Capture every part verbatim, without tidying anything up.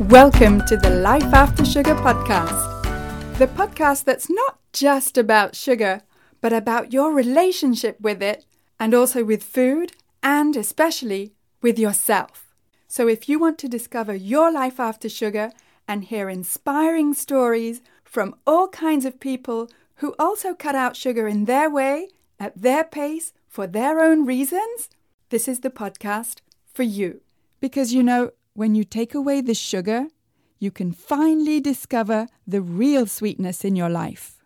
Welcome to the Life After Sugar podcast, the podcast that's not just about sugar, but about your relationship with it and also with food and especially with yourself. So if you want to discover your life after sugar and hear inspiring stories from all kinds of people who also cut out sugar in their way, at their pace, for their own reasons, this is the podcast for you. Because you know, when you take away the sugar, you can finally discover the real sweetness in your life.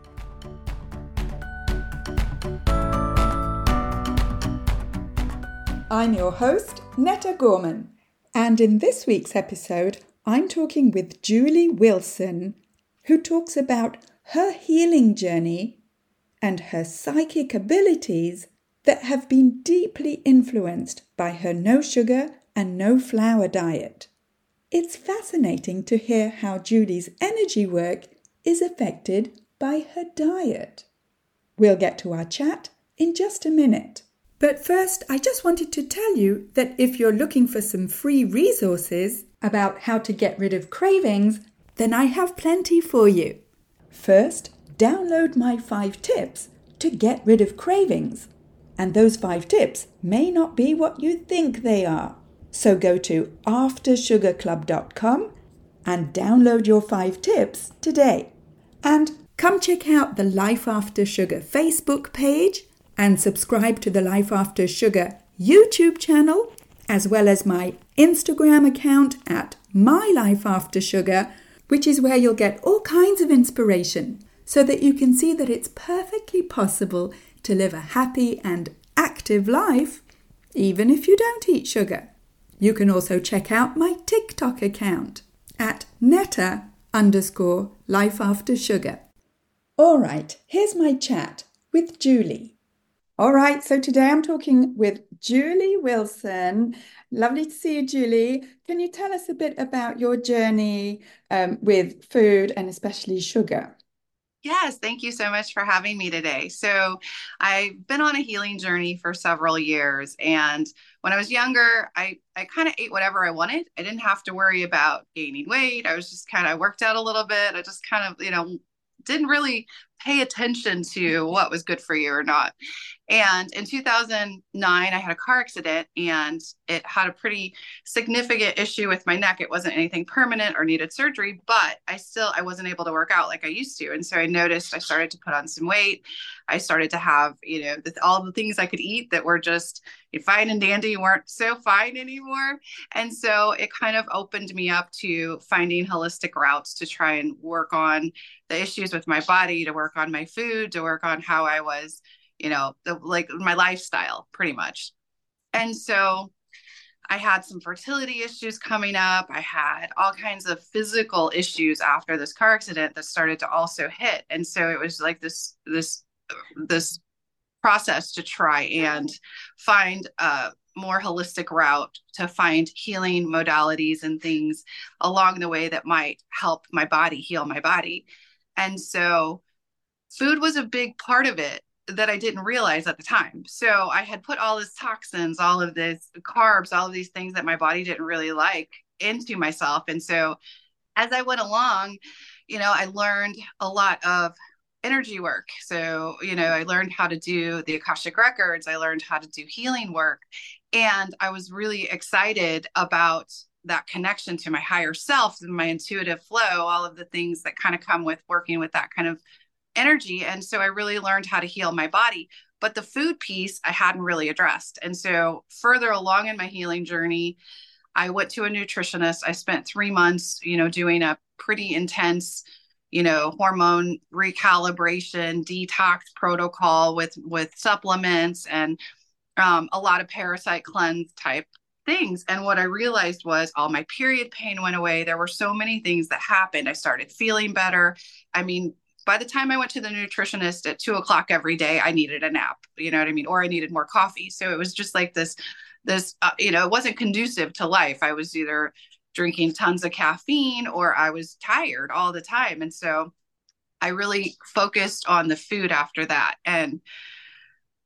I'm your host, Netta Gorman, and in this week's episode, I'm talking with Julie Wilson, who talks about her healing journey and her psychic abilities that have been deeply influenced by her no sugar and no flour diet. It's fascinating to hear how Julie's energy work is affected by her diet. We'll get to our chat in just a minute. But first, I just wanted to tell you that if you're looking for some free resources about how to get rid of cravings, then I have plenty for you. First, download my five tips to get rid of cravings. And those five tips may not be what you think they are. So go to after sugar club dot com and download your five tips today. And come check out the Life After Sugar Facebook page and subscribe to the Life After Sugar YouTube channel, as well as my Instagram account at My Life After Sugar, which is where you'll get all kinds of inspiration so that you can see that it's perfectly possible to live a happy and active life, even if you don't eat sugar. You can also check out my TikTok account at netta underscore life after sugar. All right, here's my chat with Julie. All right, so today I'm talking with Julie Wilson. Lovely to see you, Julie. Can you tell us a bit about your journey um, with food and especially sugar? Yes, thank you so much for having me today. So I've been on a healing journey for several years. And when I was younger, I, I kind of ate whatever I wanted. I didn't have to worry about gaining weight. I was just kind of worked out a little bit. I just kind of, you know, didn't really pay attention to what was good for you or not. And in two thousand nine, I had a car accident and it had a pretty significant issue with my neck. It wasn't anything permanent or needed surgery, but I still, I wasn't able to work out like I used to. And so I noticed I started to put on some weight. I started to have, you know, the, all the things I could eat that were just fine and dandy weren't so fine anymore. And so it kind of opened me up to finding holistic routes to try and work on the issues with my body, to work on my food, to work on how I was, you know, the, like my lifestyle pretty much. And so I had some fertility issues coming up. I had all kinds of physical issues after this car accident that started to also hit. And so it was like this, this, this process to try and find a more holistic route to find healing modalities and things along the way that might help my body heal my body. And so food was a big part of it that I didn't realize at the time. So I had put all these toxins, all of this carbs, all of these things that my body didn't really like into myself. And so as I went along, you know, I learned a lot of energy work. So, you know, I learned how to do the Akashic records. I learned how to do healing work. And I was really excited about that connection to my higher self and my intuitive flow, all of the things that kind of come with working with that kind of energy. And so I really learned how to heal my body. But the food piece I hadn't really addressed. And so further along in my healing journey, I went to a nutritionist. I spent three months, you know, doing a pretty intense, you know, hormone recalibration, detox protocol with, with supplements and um, a lot of parasite cleanse type things. And what I realized was all my period pain went away. There were so many things that happened. I started feeling better. I mean, by the time I went to the nutritionist at two o'clock every day, I needed a nap, you know what I mean? Or I needed more coffee. So it was just like this, this, uh, you know, it wasn't conducive to life. I was either drinking tons of caffeine or I was tired all the time. And so I really focused on the food after that. And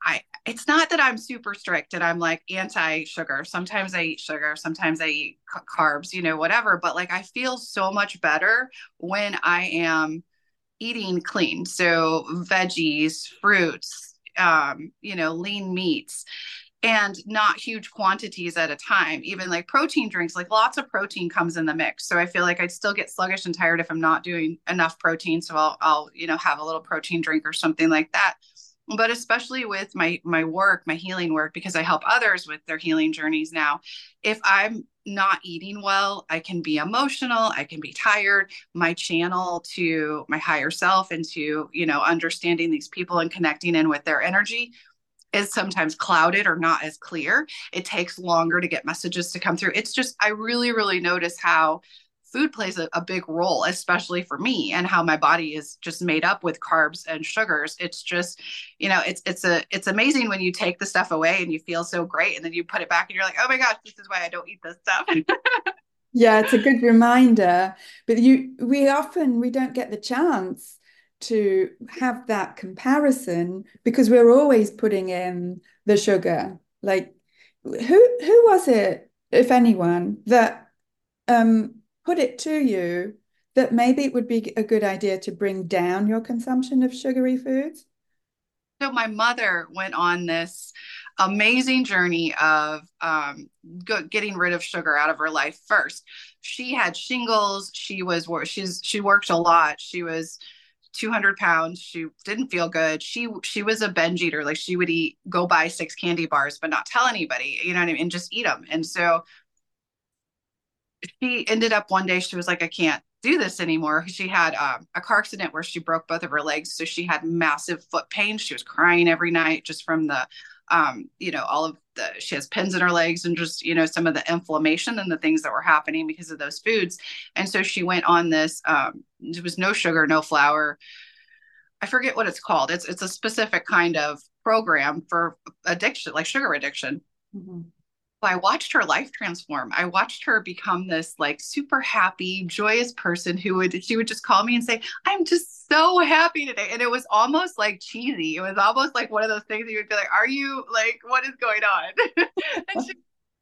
I it's not that I'm super strict and I'm like anti sugar. Sometimes I eat sugar, sometimes I eat c- carbs, you know, whatever, but like I feel so much better when I am eating clean. So veggies, fruits, um, you know, lean meats, and not huge quantities at a time. Even like protein drinks, like lots of protein comes in the mix. So I feel like I'd still get sluggish and tired if I'm not doing enough protein. So I'll, I'll, you know, have a little protein drink or something like that. But especially with my my work, my healing work, because I help others with their healing journeys now, if I'm not eating well, I can be emotional, I can be tired. My channel to my higher self and to, you know, understanding these people and connecting in with their energy is sometimes clouded or not as clear. It takes longer to get messages to come through. It's just, I really, really notice how food plays a, a big role, especially for me, and how my body is just made up with carbs and sugars. It's just, you know, it's, it's a, it's amazing when you take the stuff away and you feel so great. And then you put it back and you're like, oh my gosh, this is why I don't eat this stuff. Yeah, it's a good reminder. But you, we often we don't get the chance to have that comparison because we're always putting in the sugar. Like, who who was it, if anyone, that um put it to you that maybe it would be a good idea to bring down your consumption of sugary foods? So my mother went on this amazing journey of um, go, getting rid of sugar out of her life first. She had shingles. She was she's she worked a lot. She was two hundred pounds. She didn't feel good. She she was a binge eater. Like she would eat, go buy six candy bars, but not tell anybody. You know what I mean? And just eat them. And so she ended up one day, she was like, I can't do this anymore. She had um, a car accident where she broke both of her legs. So she had massive foot pain. She was crying every night just from the, um, you know, all of the, she has pins in her legs and just, you know, some of the inflammation and the things that were happening because of those foods. And so she went on this, um, there was no sugar, no flour. I forget what it's called. It's, it's a specific kind of program for addiction, like sugar addiction. Mhm. I watched her life transform. I watched her become this like super happy, joyous person who would, she would just call me and say, I'm just so happy today. And it was almost like cheesy. It was almost like one of those things you would be like, are you like, what is going on? And she,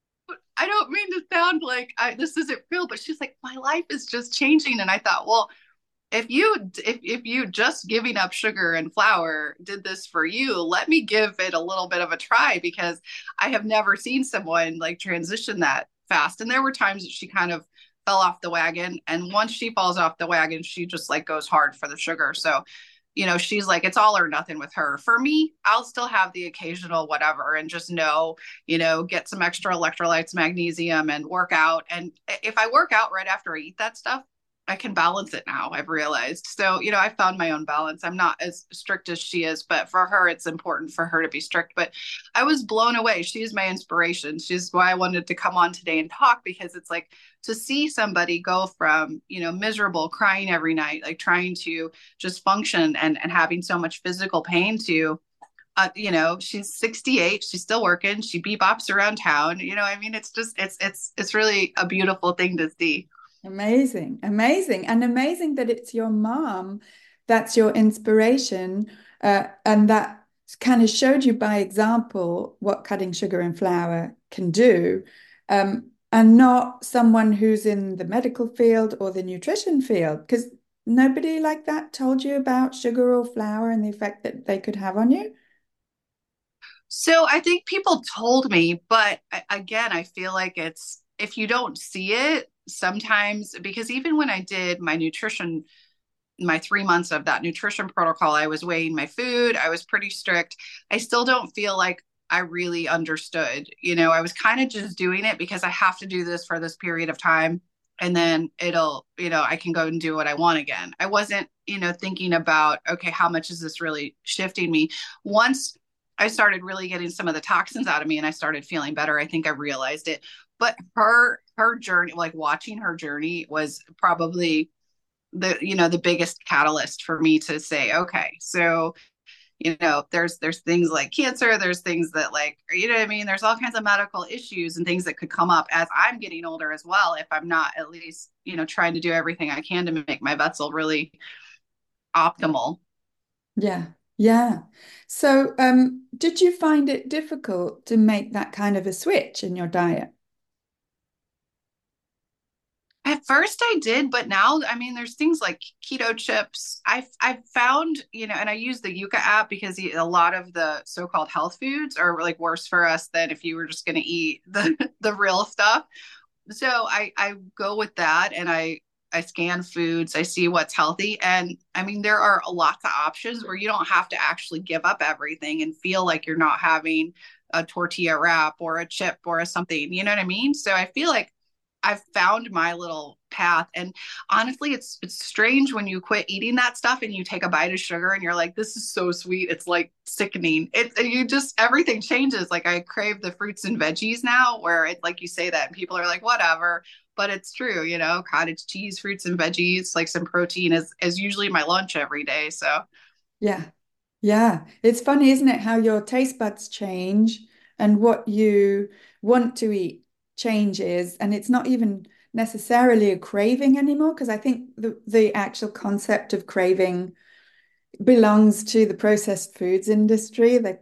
I don't mean to sound like I, this isn't real, but she's like, my life is just changing. And I thought, well, if you if, if you just giving up sugar and flour did this for you, let me give it a little bit of a try, because I have never seen someone like transition that fast. And there were times that she kind of fell off the wagon, and once she falls off the wagon, she just like goes hard for the sugar. So, you know, she's like, it's all or nothing with her. For me, I'll still have the occasional whatever and just know, you know, get some extra electrolytes, magnesium, and work out. And if I work out right after I eat that stuff, I can balance it now, I've realized. So, you know, I found my own balance. I'm not as strict as she is, but for her, it's important for her to be strict. But I was blown away. She's my inspiration. She's why I wanted to come on today and talk, because it's like to see somebody go from, you know, miserable, crying every night, like trying to just function and, and having so much physical pain to, uh, you know, she's sixty-eight, she's still working, she bebops around town. You know, I mean, it's just, it's, it's, it's really a beautiful thing to see. Amazing, amazing, and amazing that it's your mom that's your inspiration, uh, and that kind of showed you by example what cutting sugar and flour can do, um, and not someone who's in the medical field or the nutrition field, because nobody like that told you about sugar or flour and the effect that they could have on you. So I think people told me, but again, I feel like it's, if you don't see it sometimes, because even when I did my nutrition, my three months of that nutrition protocol, I was weighing my food, I was pretty strict. I still don't feel like I really understood. You know, I was kind of just doing it because I have to do this for this period of time. And then it'll, you know, I can go and do what I want again. I wasn't, you know, thinking about, okay, how much is this really shifting me? Once I started really getting some of the toxins out of me and I started feeling better, I think I realized it. But her her journey, like watching her journey, was probably the, you know, the biggest catalyst for me to say, okay, so, you know, there's there's things like cancer, there's things that, like, you know what I mean, there's all kinds of medical issues and things that could come up as I'm getting older as well, if I'm not at least, you know, trying to do everything I can to make my vessel really optimal. Yeah, Yeah. So, um, did you find it difficult to make that kind of a switch in your diet? At first I did, but now, I mean, there's things like keto chips. I've I've found, you know, and I use the Yuka app because a lot of the so-called health foods are like worse for us than if you were just going to eat the the real stuff. So I I go with that, and I I scan foods, I see what's healthy, and I mean there are lots of options where you don't have to actually give up everything and feel like you're not having a tortilla wrap or a chip or a something. You know what I mean? So I feel like I've found my little path. And honestly, it's it's strange when you quit eating that stuff and you take a bite of sugar and you're like, this is so sweet. It's like sickening. It you just everything changes. Like I crave the fruits and veggies now, where it like you say that and people are like, whatever. But it's true, you know, cottage cheese, fruits and veggies, like some protein is is usually my lunch every day. So Yeah. Yeah. It's funny, isn't it, how your taste buds change and what you want to eat changes. And it's not even necessarily a craving anymore, because I think the, the actual concept of craving belongs to the processed foods industry, the,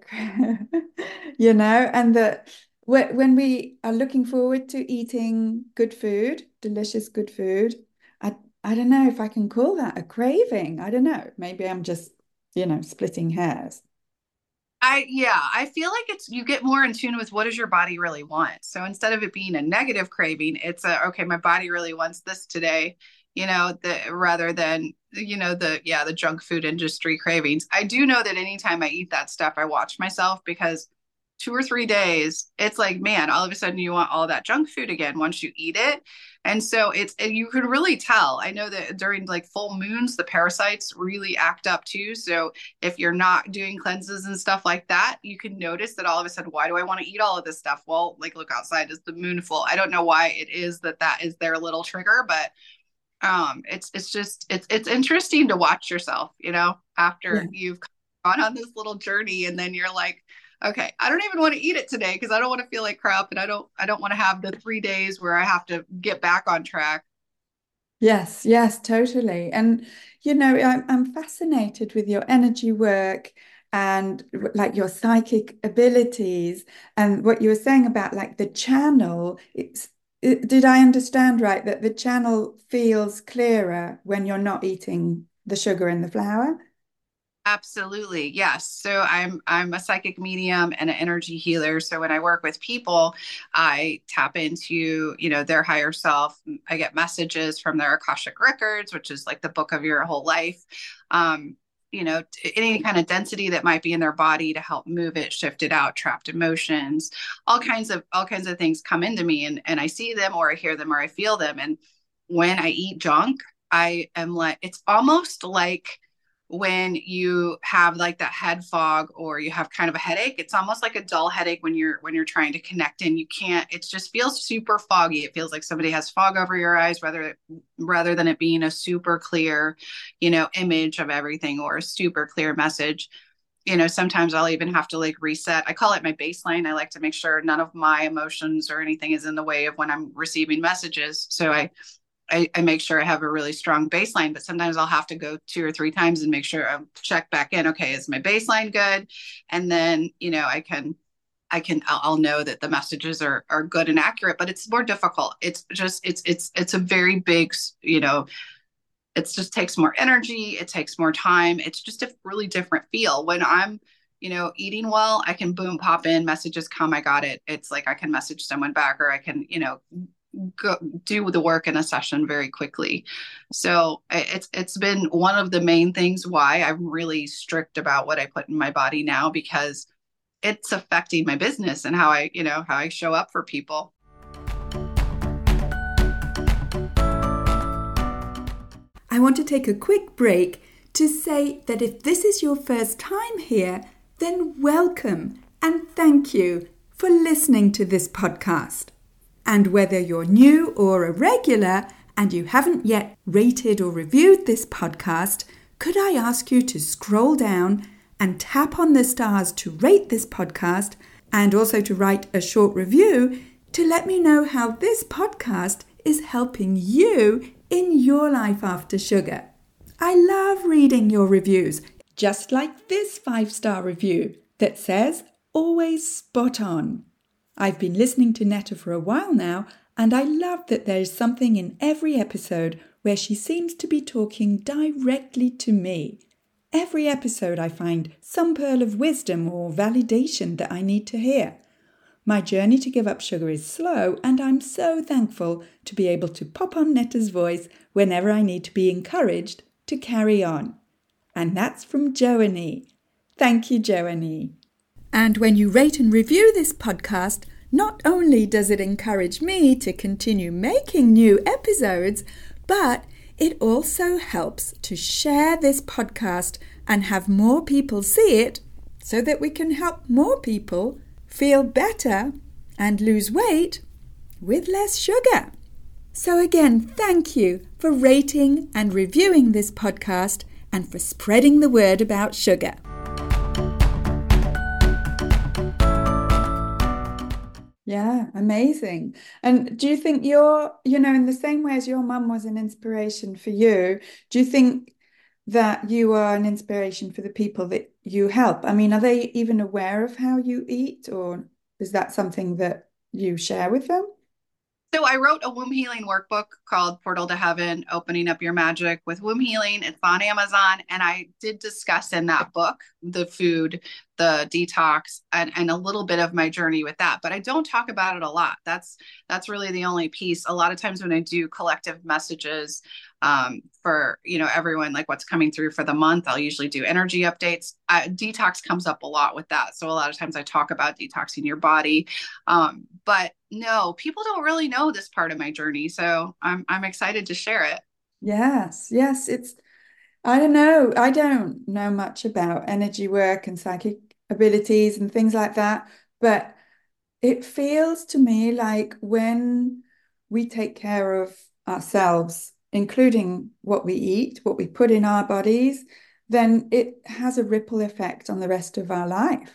you know, and that when we are looking forward to eating good food, delicious good food, I I don't know if I can call that a craving. I don't know. Maybe I'm just, you know, splitting hairs. I yeah, I feel like it's you get more in tune with what does your body really want. So instead of it being a negative craving, it's a okay, my body really wants this today, you know, the rather than you know the yeah, the junk food industry cravings. I do know that anytime I eat that stuff, I watch myself because two or three days, it's like, man, all of a sudden you want all that junk food again once you eat it. And so it's, and you can really tell. I know that during like full moons, the parasites really act up too. So if you're not doing cleanses and stuff like that, you can notice that all of a sudden, why do I want to eat all of this stuff? Well, like look outside, is the moon full? I don't know why it is that that is their little trigger, but um, it's it's just it's it's interesting to watch yourself, you know, Yeah. after you've gone on this little journey, and then you're like, okay, I don't even want to eat it today because I don't want to feel like crap, and I don't I don't want to have the three days where I have to get back on track. Yes, yes, totally. And you know, I'm I'm fascinated with your energy work and like your psychic abilities and what you were saying about like the channel. It's it, did I understand right that the channel feels clearer when you're not eating the sugar in the flour? Absolutely. Yes. So I'm I'm a psychic medium and an energy healer. So when I work with people, I tap into, you know, their higher self. I get messages from their Akashic records, which is like the book of your whole life. Um, you know, t- any kind of density that might be in their body to help move it, shift it out, trapped emotions, all kinds of all kinds of things come into me, and and I see them or I hear them or I feel them. And when I eat junk, I am like it's almost like when you have like that head fog or you have kind of a headache. It's almost like a dull headache when you're when you're trying to connect and you can't. It just feels super foggy. It feels like somebody has fog over your eyes rather rather than it being a super clear, you know, image of everything or a super clear message. You know, sometimes I'll even have to like reset. I call it my baseline. I like to make sure none of my emotions or anything is in the way of when I'm receiving messages. So I I, I make sure I have a really strong baseline, but sometimes I'll have to go two or three times and make sure I check back in. Okay, is my baseline good? And then, you know, I can, I can, I'll, I'll know that the messages are are good and accurate. But it's more difficult. It's just, it's it's it's a very big, you know, it just takes more energy. It takes more time. It's just a really different feel when I'm. You know, eating well, I can boom, pop in, messages come, I got it. It's like I can message someone back or I can, you know, go do the work in a session very quickly. So it's it's been one of the main things why I'm really strict about what I put in my body now because it's affecting my business and how I, you know, how I show up for people. I want to take a quick break to say that if this is your first time here, then welcome and thank you for listening to this podcast. And whether you're new or a regular and you haven't yet rated or reviewed this podcast, could I ask you to scroll down and tap on the stars to rate this podcast and also to write a short review to let me know how this podcast is helping you in your life after sugar. I love reading your reviews. just like this five-star review that says, always spot on. I've been listening to Netta for a while now, and I love that there is something in every episode where she seems to be talking directly to me. Every episode I find some pearl of wisdom or validation that I need to hear. My journey to give up sugar is slow, and I'm so thankful to be able to pop on Netta's voice whenever I need to be encouraged to carry on. And that's from Joanie. Thank you, Joanie. And when you rate and review this podcast, not only does it encourage me to continue making new episodes, but it also helps to share this podcast and have more people see it so that we can help more people feel better and lose weight with less sugar. So again, thank you for rating and reviewing this podcast and for spreading the word about sugar. Yeah, amazing. And do you think you're, you know, in the same way as your mum was an inspiration for you, do you think that you are an inspiration for the people that you help? I mean, are they even aware of how you eat, or is that something that you share with them? So I wrote a womb healing workbook called Portal to Heaven, Opening Up Your Magic with Womb Healing. It's on Amazon. And I did discuss in that book the food, the detox, and, and a little bit of my journey with that. But I don't talk about it a lot. That's that's really the only piece. A lot of times when I do collective messages um, for, you know, everyone, like what's coming through for the month, I'll usually do energy updates. Uh, detox comes up a lot with that. So a lot of times I talk about detoxing your body. Um, but no, people don't really know this part of my journey. So I'm I'm excited to share it. Yes, yes. It's, I don't know. I don't know much about energy work and psychic abilities and things like that. But it feels to me like when we take care of ourselves, including what we eat, what we put in our bodies, then it has a ripple effect on the rest of our life.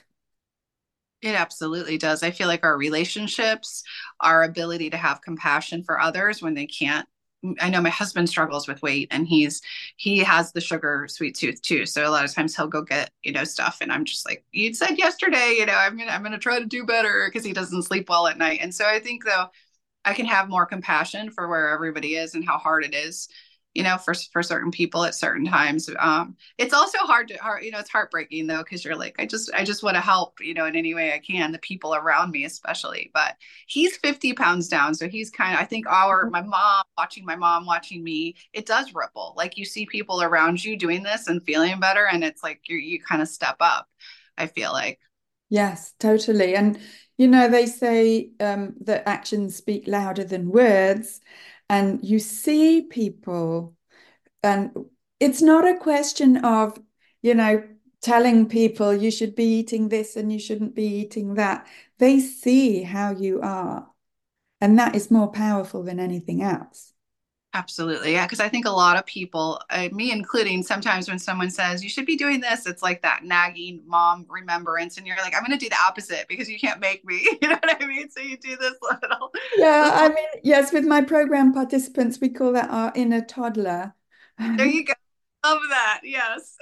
It absolutely does. I feel like our relationships, our ability to have compassion for others when they can't. I know my husband struggles with weight, and he's he has the sugar sweet tooth too. So a lot of times he'll go get, you know, stuff, and I'm just like, you said yesterday, you know, I'm gonna I'm gonna try to do better, because he doesn't sleep well at night. And so I think though I can have more compassion for where everybody is and how hard it is, you know, for for certain people at certain times. Um, it's also hard to, hard, you know, it's heartbreaking though, because you're like, I just, I just want to help, you know, in any way I can, the people around me especially. But he's fifty pounds down, so he's kind of, I think our, my mom watching my mom watching me, it does ripple. Like you see people around you doing this and feeling better, and it's like you you kind of step up, I feel like. Yes, totally. And, you know, they say um, that actions speak louder than words. And you see people, and it's not a question of, you know, telling people you should be eating this and you shouldn't be eating that. They see how you are. And that is more powerful than anything else. Absolutely. Yeah. Because I think a lot of people, uh, me including, sometimes when someone says you should be doing this, it's like that nagging mom remembrance. And you're like, I'm going to do the opposite because you can't make me. You know what I mean? So you do this little. Yeah, This I little, mean, yes, with my program participants, we call that our inner toddler. there you go. Love that. Yes.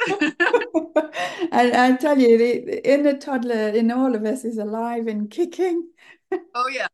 And I tell you, the, the inner toddler in all of us is alive and kicking. Oh, yeah.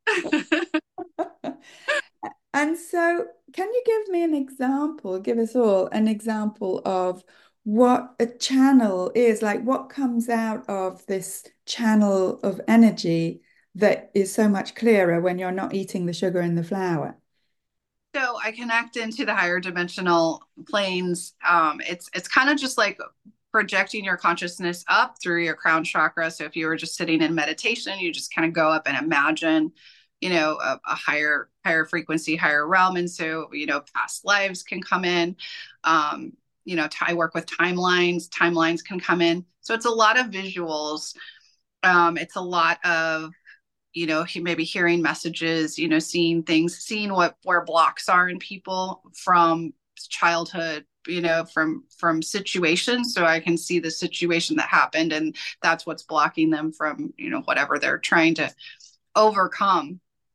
And so, can you give me an example, give us all an example of what a channel is, like what comes out of this channel of energy that is so much clearer when you're not eating the sugar and the flour? So I connect into the higher dimensional planes. Um, it's it's kind of just like projecting your consciousness up through your crown chakra. So if you were just sitting in meditation, you just kind of go up and imagine, you know, a, a higher higher frequency, higher realm. And so, you know, past lives can come in. Um, you know, I work with timelines. Timelines can come in. So it's a lot of visuals. Um, it's a lot of, you know, maybe hearing messages, you know, seeing things, seeing what where blocks are in people from childhood, you know, from from situations. So I can see the situation that happened, and that's what's blocking them from, you know, whatever they're trying to overcome.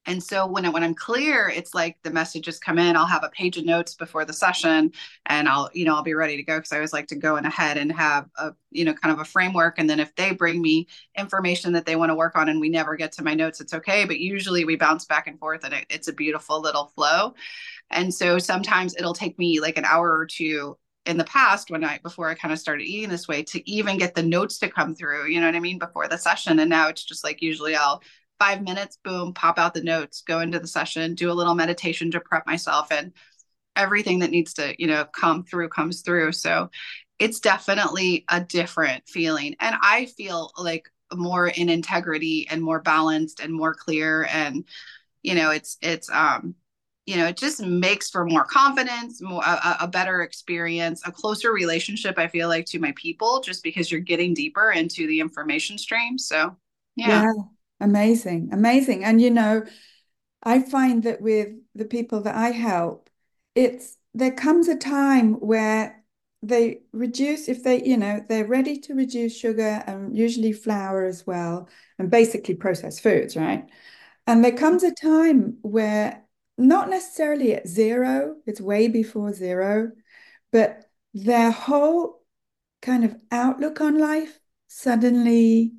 And so when it, when I'm clear, it's like the messages come in. I'll have a page of notes before the session, and I'll you know I'll be ready to go because I always like to go in ahead and have a you know kind of a framework. And then if they bring me information that they want to work on and we never get to my notes, it's okay. But usually we bounce back and forth, and it, it's a beautiful little flow. And so sometimes it'll take me like an hour or two in the past when I before I kind of started eating this way to even get the notes to come through, you know what I mean, before the session. And now it's just like usually I'll five minutes, boom, pop out the notes, go into the session, do a little meditation to prep myself, and everything that needs to, you know, come through comes through. So it's definitely a different feeling. And I feel like more in integrity and more balanced and more clear. And, you know, it's, it's, um, you know, it just makes for more confidence, more a, a better experience, a closer relationship, I feel like, to my people, just because you're getting deeper into the information stream. So, yeah. Yeah, amazing, amazing. And you know, I find that with the people that I help, it's there comes a time where they reduce, if they, you know, they're ready to reduce sugar and usually flour as well, and basically processed foods, right? And there comes a time where not necessarily at zero, it's way before zero, but their whole kind of outlook on life suddenly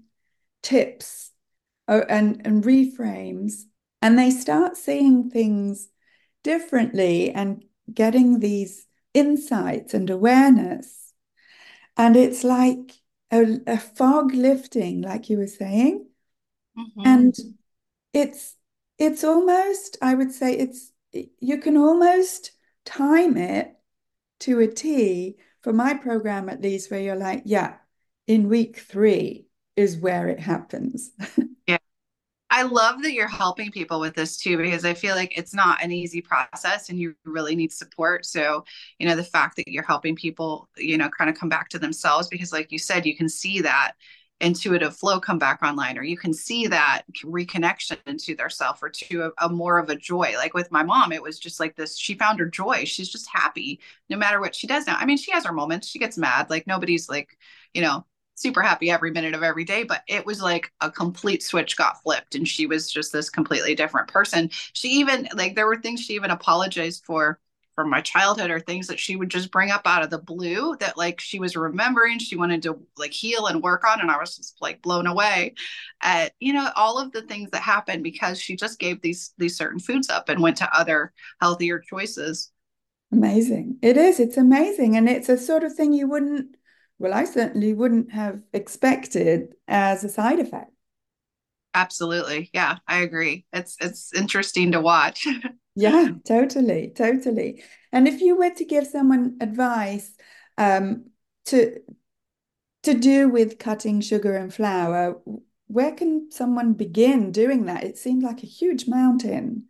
tips oh, and, and reframes, and they start seeing things differently and getting these insights and awareness. And it's like a, a fog lifting, like you were saying. Mm-hmm. And it's it's almost, I would say it's you can almost time it to a T for my program at least, where you're like, yeah, in week three is where it happens. Yeah. I love that you're helping people with this too, because I feel like it's not an easy process and you really need support. So, you know, the fact that you're helping people, you know, kind of come back to themselves, because like you said, you can see that intuitive flow come back online, or you can see that reconnection to their self, or to a, a more of a joy. Like with my mom, it was just like this, she found her joy. She's just happy no matter what she does now. I mean, she has her moments, she gets mad, like nobody's like, you know, super happy every minute of every day, but it was like a complete switch got flipped and she was just this completely different person. She even like there were things she even apologized for from my childhood, or things that she would just bring up out of the blue that like she was remembering she wanted to like heal and work on, and I was just like blown away at you know all of the things that happened because she just gave these these certain foods up and went to other healthier choices. Amazing. It is. It's amazing. And it's a sort of thing you wouldn't, well, I certainly wouldn't have expected as a side effect. Absolutely, yeah, I agree. It's it's interesting to watch. Yeah, totally, totally. And if you were to give someone advice um, to to do with cutting sugar and flour, where can someone begin doing that? It seems like a huge mountain.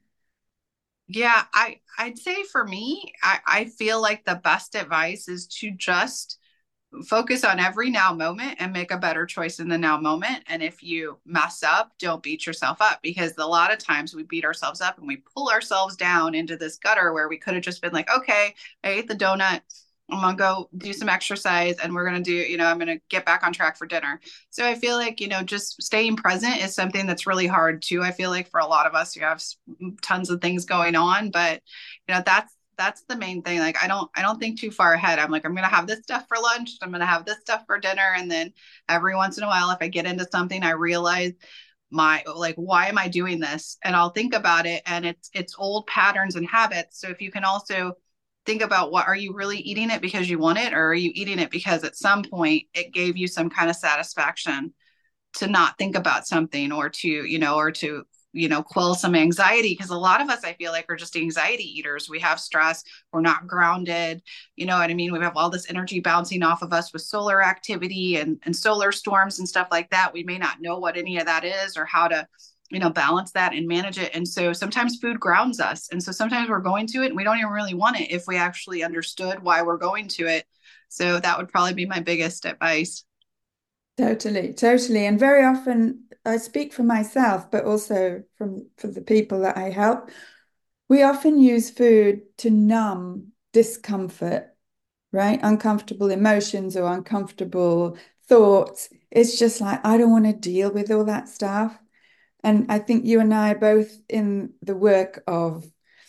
Yeah, I I'd say for me, I, I feel like the best advice is to just focus on every now moment and make a better choice in the now moment. And if you mess up, don't beat yourself up, because a lot of times we beat ourselves up and we pull ourselves down into this gutter where we could have just been like, okay, I ate the donut, I'm gonna go do some exercise and we're gonna do, you know, I'm gonna get back on track for dinner. So I feel like, you know, just staying present is something that's really hard too. I feel like for a lot of us who have tons of things going on, but you know, that's that's the main thing. Like I don't I don't think too far ahead. I'm like, I'm gonna have this stuff for lunch, I'm gonna have this stuff for dinner. And then every once in a while, if I get into something, I realize my like why am I doing this? And I'll think about it, and it's it's old patterns and habits. So if you can also think about, what are you really eating it because you want it, or are you eating it because at some point it gave you some kind of satisfaction to not think about something, or to you know or to you know quell some anxiety, because a lot of us, I feel like, are just anxiety eaters. We have stress, we're not grounded, you know what I mean, we have all this energy bouncing off of us with solar activity and, and solar storms and stuff like that. We may not know what any of that is or how to you know balance that and manage it. And so sometimes food grounds us, and so sometimes we're going to it and we don't even really want it if we actually understood why we're going to it. So that would probably be my biggest advice. Totally, totally. And very often I speak for myself, but also from for the people that I help. We often use food to numb discomfort, right? Uncomfortable emotions or uncomfortable thoughts. It's just like, I don't want to deal with all that stuff. And I think you and I are both in the work of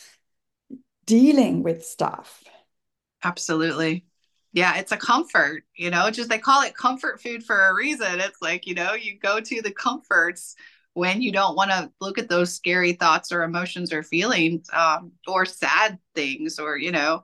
dealing with stuff. Absolutely. Yeah, it's a comfort, you know, just they call it comfort food for a reason. It's like, you know, you go to the comforts when you don't want to look at those scary thoughts or emotions or feelings, um, or sad things, or, you know,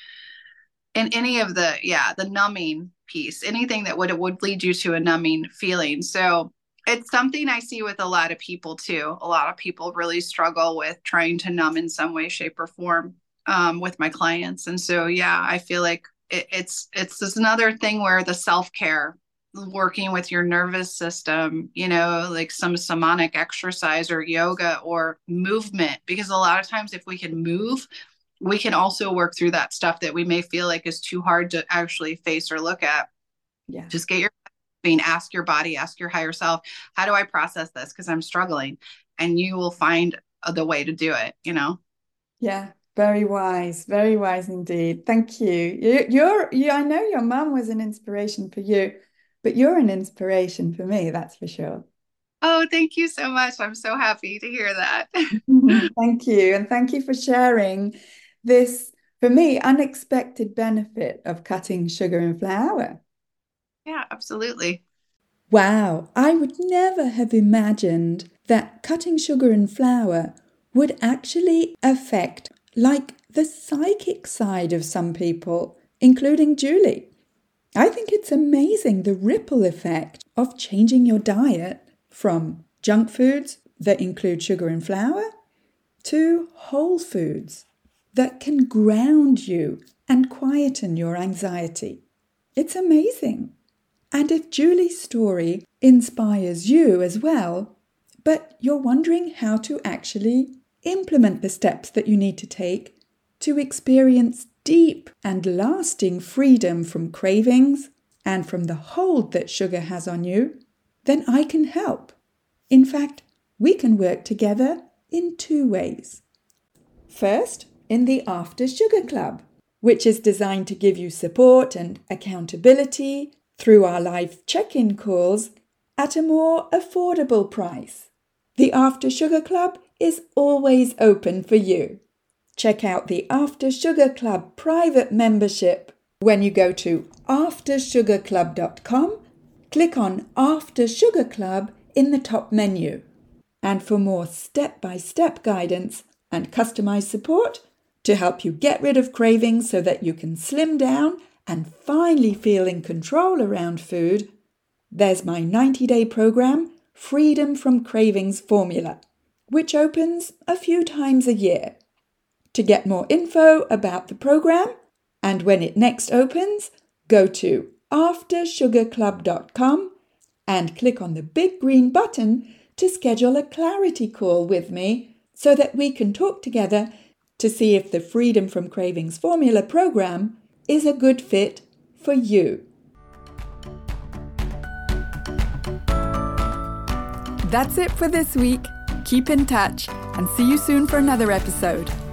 and any of the, yeah, the numbing piece, anything that would, would lead you to a numbing feeling. So it's something I see with a lot of people too. A lot of people really struggle with trying to numb in some way, shape, or form, um, with my clients. And so, yeah, I feel like it, it's it's just another thing where the self-care, working with your nervous system, you know, like some shamanic exercise or yoga or movement, because a lot of times if we can move, we can also work through that stuff that we may feel like is too hard to actually face or look at. Yeah. Just get your being, ask your body, ask your higher self, how do I process this? Because I'm struggling. And you will find the way to do it, you know? Yeah. Very wise. Very wise indeed. Thank you. you you're, you, I know your mum was an inspiration for you, but you're an inspiration for me, that's for sure. Oh, thank you so much. I'm so happy to hear that. Thank you. And thank you for sharing this, for me, unexpected benefit of cutting sugar and flour. Yeah, absolutely. Wow, I would never have imagined that cutting sugar and flour would actually affect, like, the psychic side of some people, including Julie. I think it's amazing the ripple effect of changing your diet from junk foods that include sugar and flour to whole foods that can ground you and quieten your anxiety. It's amazing. And if Julie's story inspires you as well, but you're wondering how to actually implement the steps that you need to take to experience deep and lasting freedom from cravings and from the hold that sugar has on you, then I can help. In fact, we can work together in two ways. First, in the After Sugar Club, which is designed to give you support and accountability through our live check-in calls at a more affordable price. The After Sugar Club is always open for you. Check out the After Sugar Club private membership when you go to after sugar club dot com, click on After Sugar Club in the top menu. And for more step-by-step guidance and customized support to help you get rid of cravings so that you can slim down and finally feel in control around food, there's my ninety-day program, Freedom from Cravings Formula, which opens a few times a year. To get more info about the program and when it next opens, go to after sugar club dot com and click on the big green button to schedule a clarity call with me so that we can talk together to see if the Freedom from Cravings Formula program is a good fit for you. That's it for this week. Keep in touch and see you soon for another episode.